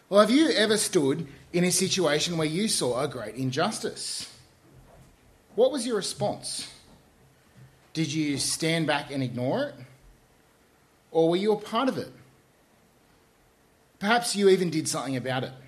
Well, have you ever stood in a situation where you saw a great injustice? What was your response? Did you stand back and ignore it? Or were you a part of it? Perhaps you even did something about it.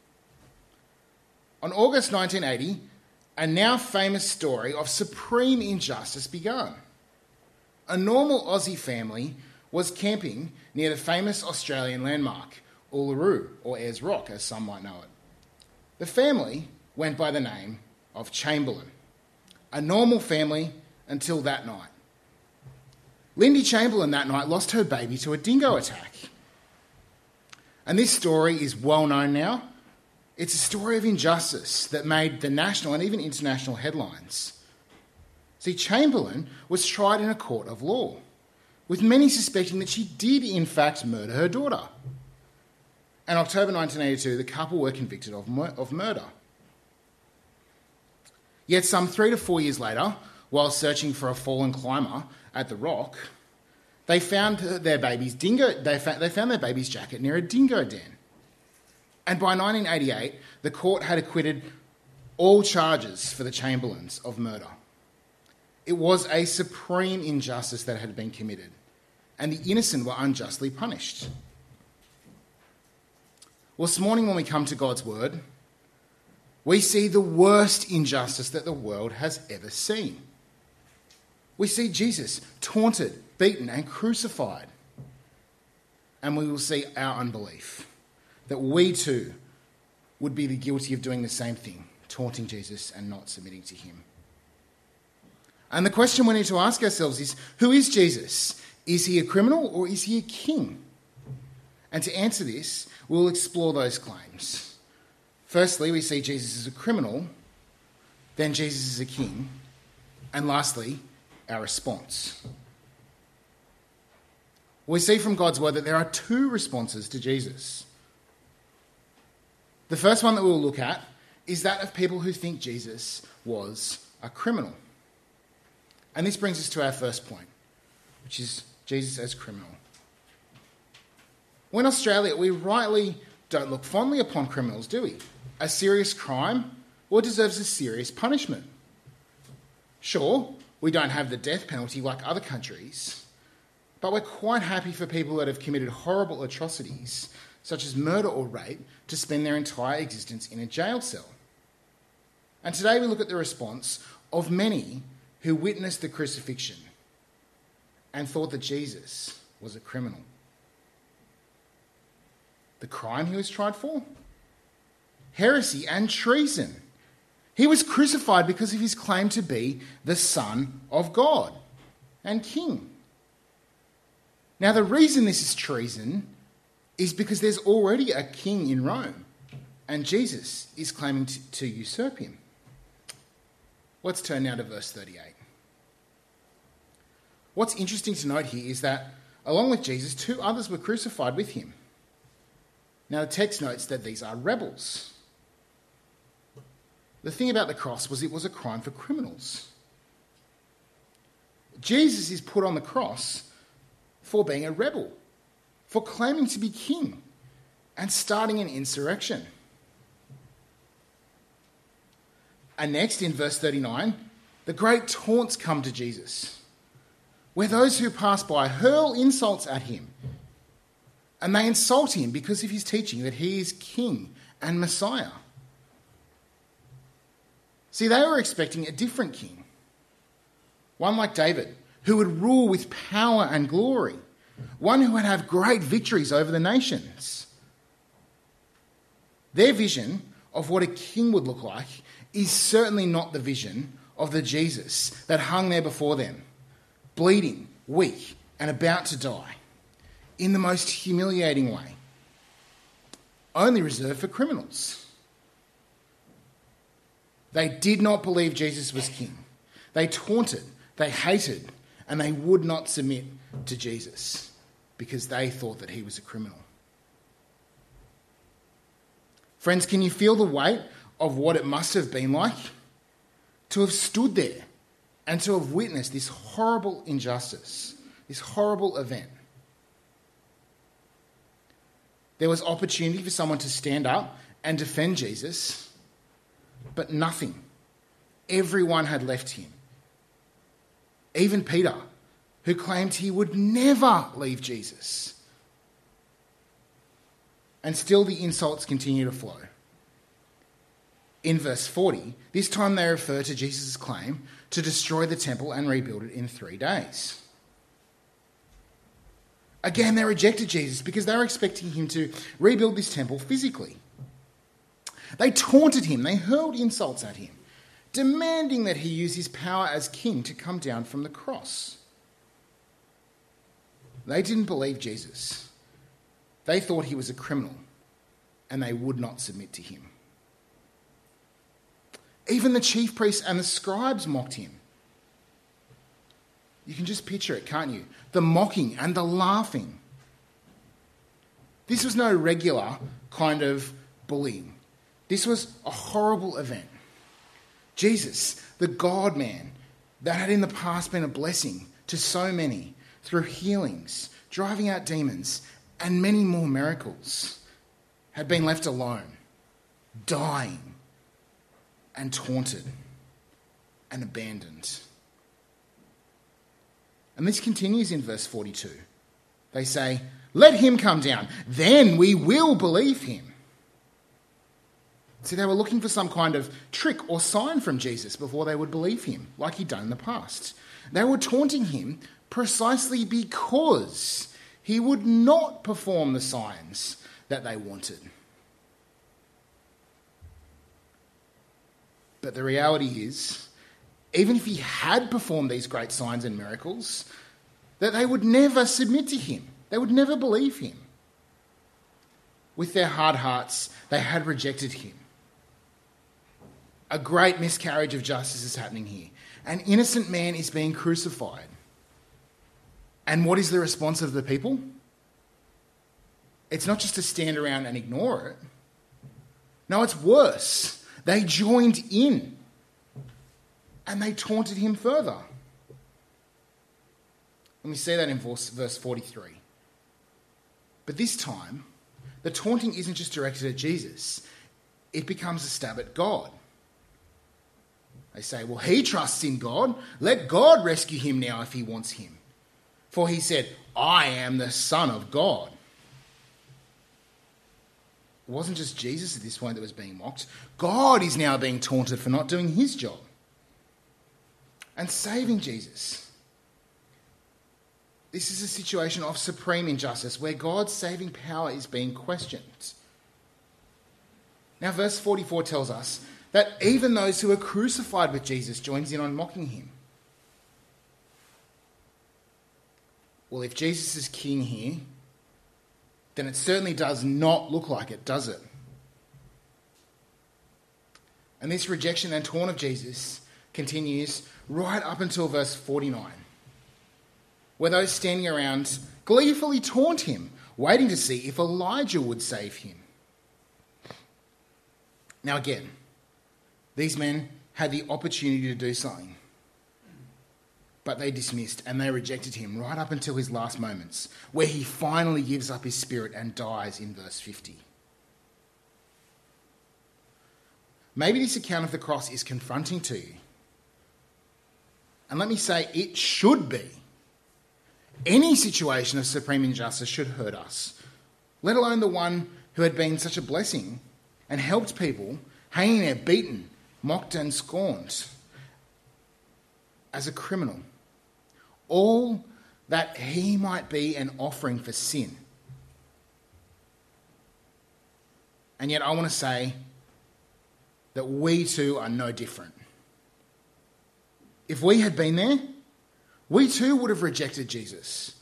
On August 1980, a now famous story of supreme injustice began. A normal Aussie family was camping near the famous Australian landmark, Uluru, or Ayers Rock, as some might know it. The family went by the name of Chamberlain. A normal family until that night. Lindy Chamberlain that night lost her baby to a dingo attack. And this story is well known now. It's a story of injustice that made the national and even international headlines. See, Chamberlain was tried in a court of law, with many suspecting that she did in fact murder her daughter. In October 1982, the couple were convicted of murder. Yet some 3 to 4 years later, while searching for a fallen climber at the rock, they found their baby's jacket near a dingo den. And by 1988, the court had acquitted all charges for the Chamberlains of murder. It was a supreme injustice that had been committed, and the innocent were unjustly punished. Well, this morning when we come to God's word, we see the worst injustice that the world has ever seen. We see Jesus taunted, beaten, and crucified. And we will see our unbelief, that we too would be guilty of doing the same thing, taunting Jesus and not submitting to him. And the question we need to ask ourselves is, who is Jesus? Is he a criminal or is he a king? And to answer this, we'll explore those claims. Firstly, we see Jesus as a criminal, then Jesus as a king, and lastly, our response. We see from God's word that there are 2 responses to Jesus. The first one that we'll look at is that of people who think Jesus was a criminal. And this brings us to our first point, which is Jesus as criminal. Well, in Australia, we rightly don't look fondly upon criminals, do we? A serious crime deserves a serious punishment. Sure, we don't have the death penalty like other countries, but we're quite happy for people that have committed horrible atrocities, such as murder or rape, to spend their entire existence in a jail cell. And today we look at the response of many who witnessed the crucifixion and thought that Jesus was a criminal. The crime he was tried for? Heresy and treason. He was crucified because of his claim to be the Son of God and King. Now, the reason this is treason is because there's already a king in Rome, and Jesus is claiming to usurp him. Let's turn now to verse 38. What's interesting to note here is that, along with Jesus, 2 others were crucified with him. Now, the text notes that these are rebels. The thing about the cross was it was a crime for criminals. Jesus is put on the cross for being a rebel, for claiming to be king and starting an insurrection. And next, in verse 39, the great taunts come to Jesus, where those who pass by hurl insults at him. And they insult him because of his teaching that he is king and Messiah. See, they were expecting a different king, one like David, who would rule with power and glory, one who would have great victories over the nations. Their vision of what a king would look like is certainly not the vision of the Jesus that hung there before them, bleeding, weak, and about to die, in the most humiliating way, only reserved for criminals. They did not believe Jesus was king. They taunted, they hated, and they would not submit to Jesus because they thought that he was a criminal. Friends, can you feel the weight of what it must have been like to have stood there and to have witnessed this horrible injustice, this horrible event? There was opportunity for someone to stand up and defend Jesus, but nothing. Everyone had left him. Even Peter, who claimed he would never leave Jesus. And still the insults continue to flow. In verse 40, this time they refer to Jesus' claim to destroy the temple and rebuild it in 3 days. Again, they rejected Jesus because they were expecting him to rebuild this temple physically. They taunted him, they hurled insults at him, demanding that he use his power as king to come down from the cross. They didn't believe Jesus. They thought he was a criminal, and they would not submit to him. Even the chief priests and the scribes mocked him. You can just picture it, can't you? The mocking and the laughing. This was no regular kind of bullying. This was a horrible event. Jesus, the God-man that had in the past been a blessing to so many through healings, driving out demons, and many more miracles, had been left alone, dying, and taunted, and abandoned. And this continues in verse 42. They say, "Let him come down, then we will believe him." See, they were looking for some kind of trick or sign from Jesus before they would believe him, like he'd done in the past. They were taunting him precisely because he would not perform the signs that they wanted. But the reality is, even if he had performed these great signs and miracles, that they would never submit to him. They would never believe him. With their hard hearts, they had rejected him. A great miscarriage of justice is happening here. An innocent man is being crucified. And what is the response of the people? It's not just to stand around and ignore it. No, it's worse. They joined in and they taunted him further. And we see that in verse 43. But this time, the taunting isn't just directed at Jesus. It becomes a stab at God. They say, well, he trusts in God. Let God rescue him now if he wants him. For he said, I am the Son of God. It wasn't just Jesus at this point that was being mocked. God is now being taunted for not doing his job and saving Jesus. This is a situation of supreme injustice where God's saving power is being questioned. Now, verse 44 tells us that even those who are crucified with Jesus joins in on mocking him. Well, if Jesus is king here, then it certainly does not look like it, does it? And this rejection and taunt of Jesus continues right up until verse 49, where those standing around gleefully taunt him, waiting to see if Elijah would save him. Now again, these men had the opportunity to do something, but they dismissed and they rejected him right up until his last moments, where he finally gives up his spirit and dies in verse 50. Maybe this account of the cross is confronting to you. And let me say, it should be. Any situation of supreme injustice should hurt us, let alone the one who had been such a blessing and helped people hanging there beaten, mocked and scorned as a criminal. All that he might be an offering for sin. And yet I want to say that we too are no different. If we had been there, we too would have rejected Jesus.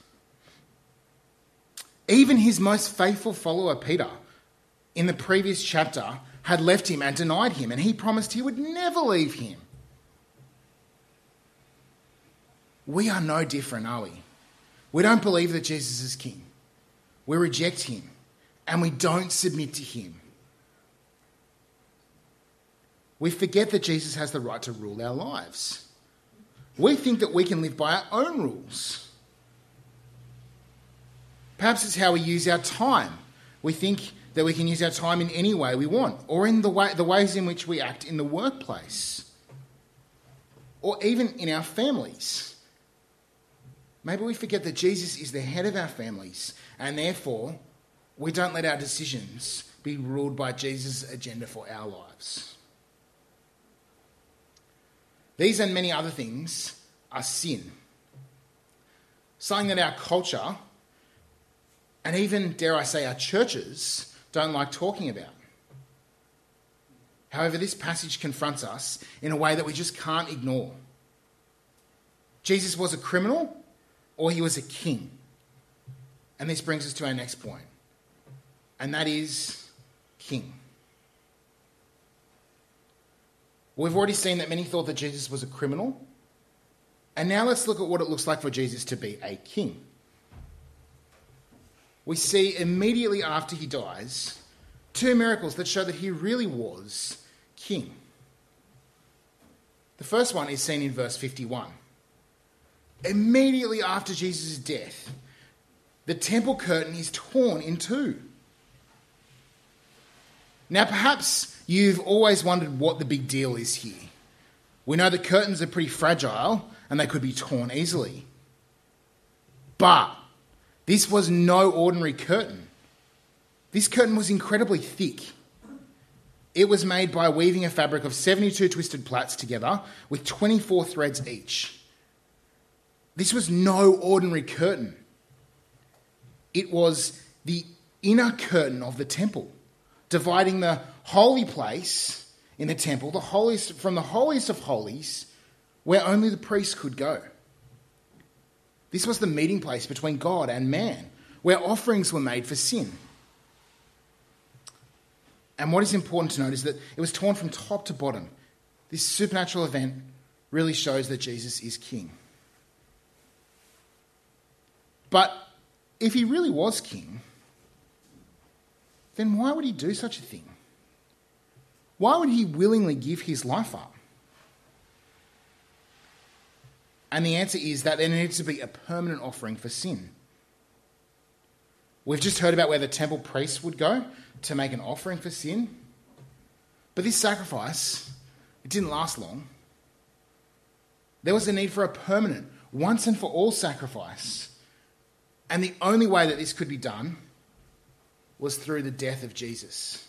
Even his most faithful follower, Peter, in the previous chapter, had left him and denied him, and he promised he would never leave him. We are no different, are we? We don't believe that Jesus is king. We reject him, and we don't submit to him. We forget that Jesus has the right to rule our lives. We think that we can live by our own rules. Perhaps it's how we use our time, We think that we can use our time in any way we want, or in the ways in which we act in the workplace, or even in our families. Maybe we forget that Jesus is the head of our families, and therefore we don't let our decisions be ruled by Jesus' agenda for our lives. These and many other things are sin. Something that our culture, and even, dare I say, our churches, don't like talking about. However, this passage confronts us in a way that we just can't ignore. Jesus was a criminal, or he was a king. And this brings us to our next point, and that is king. We've already seen that many thought that Jesus was a criminal, and now let's look at what it looks like for Jesus to be a king. We see immediately after he dies 2 miracles that show that he really was king. The first one is seen in verse 51. Immediately after Jesus' death, the temple curtain is torn in two. Now, perhaps you've always wondered what the big deal is here. We know that curtains are pretty fragile and they could be torn easily. But this was no ordinary curtain. This curtain was incredibly thick. It was made by weaving a fabric of 72 twisted plaits together with 24 threads each. This was no ordinary curtain. It was the inner curtain of the temple, dividing the holy place in the temple, the holiest from the holiest of holies, where only the priest could go. This was the meeting place between God and man, where offerings were made for sin. And what is important to note is that it was torn from top to bottom. This supernatural event really shows that Jesus is king. But if he really was king, then why would he do such a thing? Why would he willingly give his life up? And the answer is that there needs to be a permanent offering for sin. We've just heard about where the temple priests would go to make an offering for sin. But this sacrifice, it didn't last long. There was a need for a permanent, once and for all sacrifice. And the only way that this could be done was through the death of Jesus.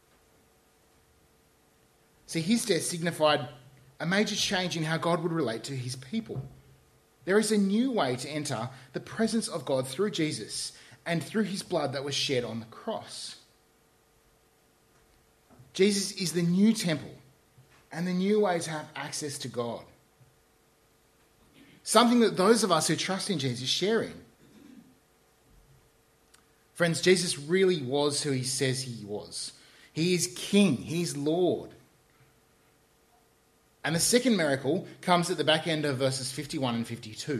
See, his death signified a major change in how God would relate to his people. There is a new way to enter the presence of God through Jesus and through his blood that was shed on the cross. Jesus is the new temple and the new way to have access to God. Something that those of us who trust in Jesus share in. Friends, Jesus really was who he says he was. He is King. He's Lord. And the second miracle comes at the back end of verses 51 and 52.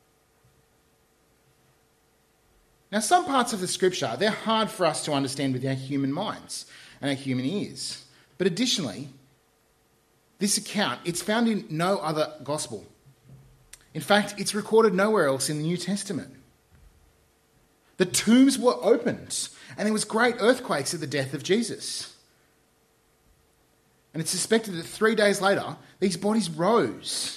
Now, some parts of the scripture, they're hard for us to understand with our human minds and our human ears. But additionally, this account, it's found in no other gospel. In fact, it's recorded nowhere else in the New Testament. The tombs were opened, and there was great earthquakes at the death of Jesus. And it's suspected that 3 days later, these bodies rose.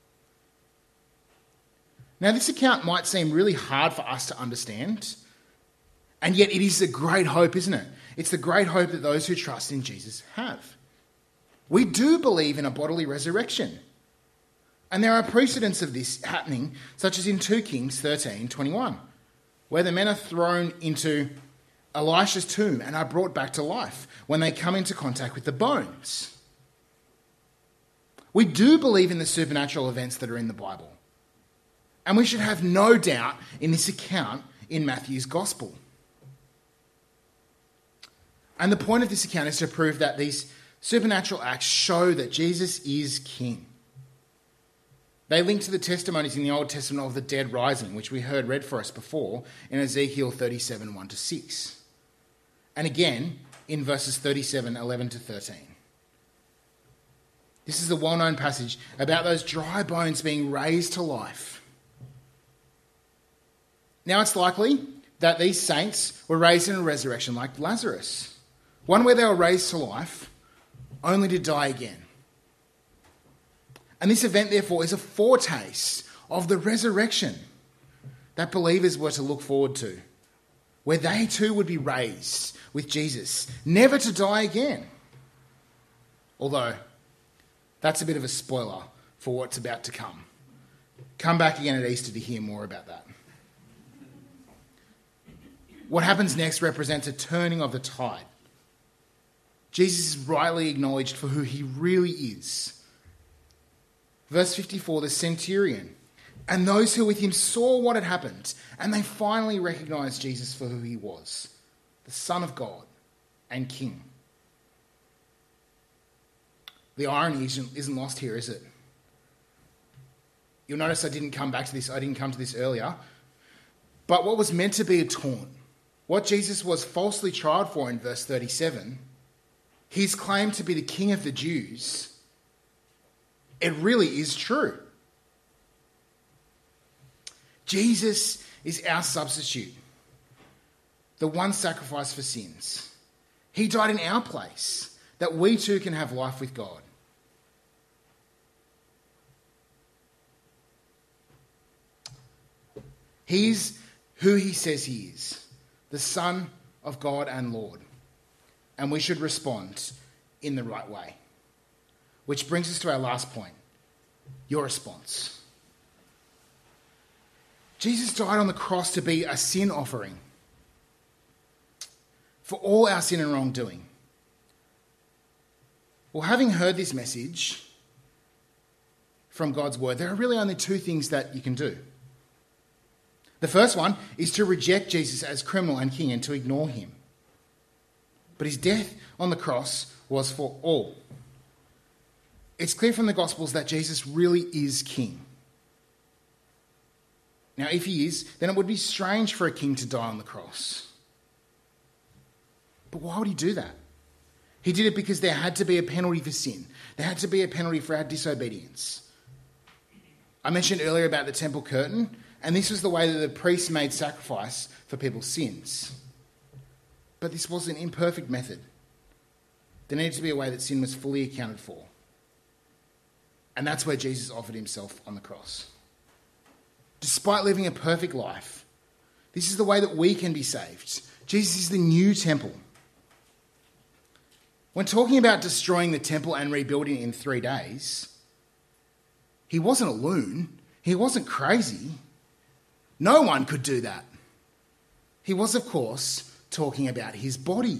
Now, this account might seem really hard for us to understand, and yet it is a great hope, isn't it? It's the great hope that those who trust in Jesus have. We do believe in a bodily resurrection. And there are precedents of this happening, such as in 2 Kings 13:21, where the men are thrown into Elisha's tomb and are brought back to life when they come into contact with the bones. We do believe in the supernatural events that are in the Bible. And we should have no doubt in this account in Matthew's Gospel. And the point of this account is to prove that these supernatural acts show that Jesus is King. They link to the testimonies in the Old Testament of the dead rising, which we heard read for us before in Ezekiel 37, 1-6. And again in verses 37, 11-13. This is a well-known passage about those dry bones being raised to life. Now, it's likely that these saints were raised in a resurrection like Lazarus, one where they were raised to life only to die again. And this event, therefore, is a foretaste of the resurrection that believers were to look forward to, where they too would be raised with Jesus, never to die again. Although, that's a bit of a spoiler for what's about to come. Come back again at Easter to hear more about that. What happens next represents a turning of the tide. Jesus is rightly acknowledged for who he really is. Verse 54, the centurion and those who were with him saw what had happened, and they finally recognised Jesus for who he was, the Son of God and King. The irony isn't lost here, is it? You'll notice I didn't come to this earlier. But what was meant to be a taunt, what Jesus was falsely tried for in verse 37, his claim to be the King of the Jews, it really is true. Jesus is our substitute, the one sacrifice for sins. He died in our place, that we too can have life with God. He's who he says he is, the Son of God and Lord. And we should respond in the right way. Which brings us to our last point, your response. Jesus died on the cross to be a sin offering for all our sin and wrongdoing. Well, having heard this message from God's word, there are really only two things that you can do. The first one is to reject Jesus as criminal and king and to ignore him. But his death on the cross was for all. It's clear from the Gospels that Jesus really is king. Now, if he is, then it would be strange for a king to die on the cross. But why would he do that? He did it because there had to be a penalty for sin. There had to be a penalty for our disobedience. I mentioned earlier about the temple curtain, and this was the way that the priests made sacrifice for people's sins. But this was an imperfect method. There needed to be a way that sin was fully accounted for. And that's where Jesus offered himself on the cross. Despite living a perfect life, this is the way that we can be saved. Jesus is the new temple. When talking about destroying the temple and rebuilding it in 3 days, he wasn't a loon. He wasn't crazy. No one could do that. He was, of course, talking about his body.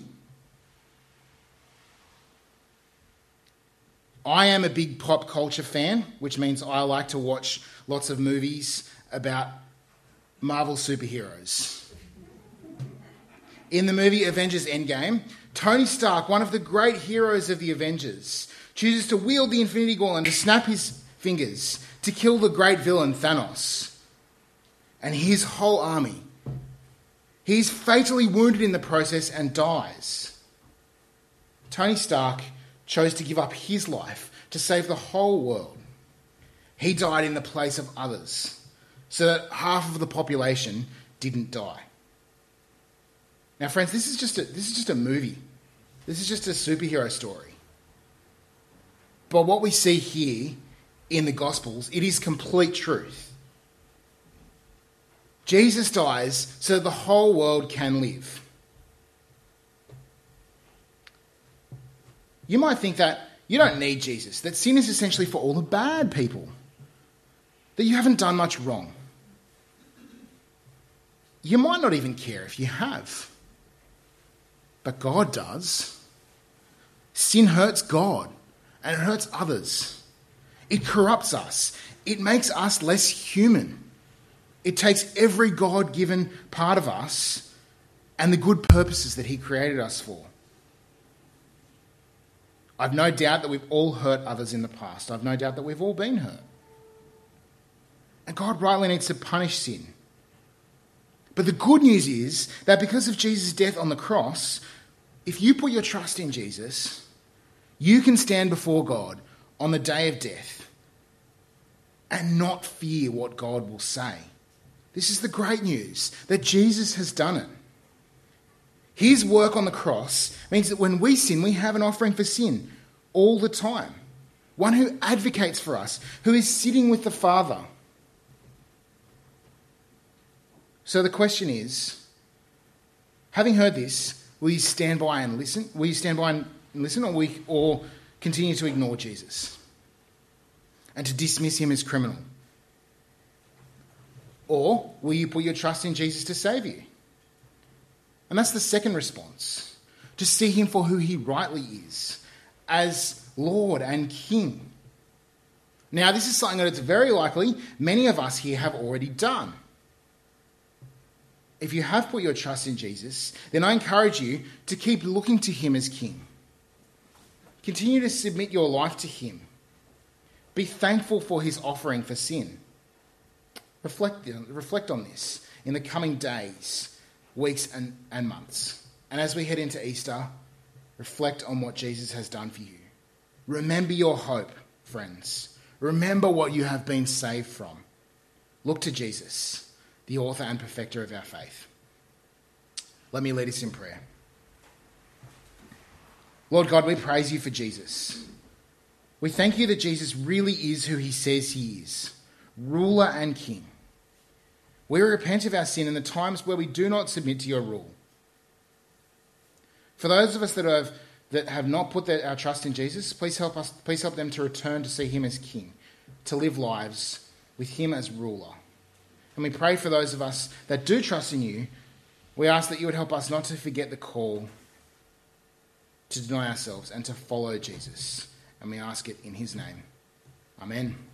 I am a big pop culture fan, which means I like to watch lots of movies about Marvel superheroes. In the movie Avengers Endgame, Tony Stark, one of the great heroes of the Avengers, chooses to wield the Infinity Gauntlet to snap his fingers to kill the great villain Thanos and his whole army. He's fatally wounded in the process and dies. Tony Stark chose to give up his life to save the whole world. He died in the place of others so that half of the population didn't die. Now, friends, this is just a movie. This is just a superhero story. But what we see here in the Gospels, it is complete truth. Jesus dies so that the whole world can live. You might think that you don't need Jesus, that sin is essentially for all the bad people, that you haven't done much wrong. You might not even care if you have. But God does. Sin hurts God and it hurts others. It corrupts us. It makes us less human. It takes every God-given part of us and the good purposes that he created us for. I've no doubt that we've all hurt others in the past. I've no doubt that we've all been hurt. And God rightly needs to punish sin. But the good news is that because of Jesus' death on the cross, if you put your trust in Jesus, you can stand before God on the day of death and not fear what God will say. This is the great news, that Jesus has done it. His work on the cross means that when we sin, we have an offering for sin all the time. One who advocates for us, who is sitting with the Father. So the question is, having heard this, will you stand by and listen? Will you stand by and listen, or continue to ignore Jesus and to dismiss him as criminal? Or will you put your trust in Jesus to save you? And that's the second response, to see him for who he rightly is, as Lord and King. Now, this is something that it's very likely many of us here have already done. If you have put your trust in Jesus, then I encourage you to keep looking to him as King. Continue to submit your life to him. Be thankful for his offering for sin. Reflect on this in the coming days, weeks and months. And as we head into Easter, reflect on what Jesus has done for you. Remember your hope, friends. Remember what you have been saved from. Look to Jesus, the author and perfecter of our faith. Let me lead us in prayer. Lord God, we praise you for Jesus. We thank you that Jesus really is who he says he is, ruler and king. We repent of our sin in the times where we do not submit to your rule. For those of us that have not put our trust in Jesus, please help them to return to see him as king, to live lives with him as ruler. And we pray for those of us that do trust in you. We ask that you would help us not to forget the call to deny ourselves and to follow Jesus. And we ask it in his name. Amen.